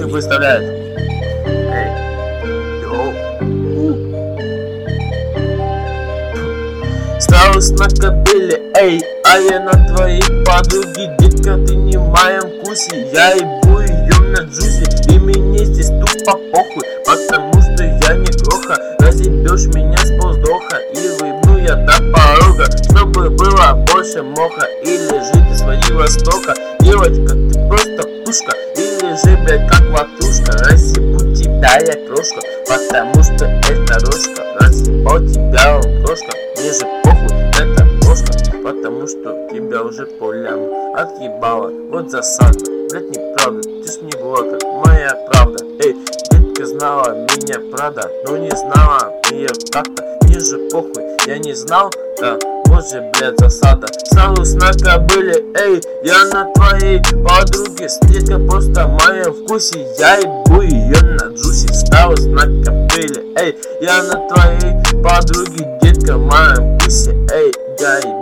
выставляет. Эй, йоу. Осталось на кобыле, эй, а я на твоей подруге. Детка, ты не в моем вкусе, я ебу ее на джусе. И мне здесь тупо похуй, потому что я не кроха. Разъебешь меня с полздоха и выебну я до порога, чтобы было больше моха. Или же ты свалила с тока, девочка, ты просто пушка. Или же, блядь, как ватрушка, разъебу тебя я крошка, потому что это рожка. Разъебал тебя он крошка, мне же похуй, это крошка, потому что тебя уже полям отъебала. Вот засада, блядь, неправда, ты ж не блока, моя правда. Эй, детка знала меня правда, но не знала ее как-то. Мне же похуй, я не знал, да, вот же, блядь, засада. Осталось на кобыле, эй, я на твоей подруге. Детка просто в моем вкусе, я ебу ее на джусе. Осталось на кобыле, эй, я на твоей подруге. Детка в моем вкусе, эй, я ебу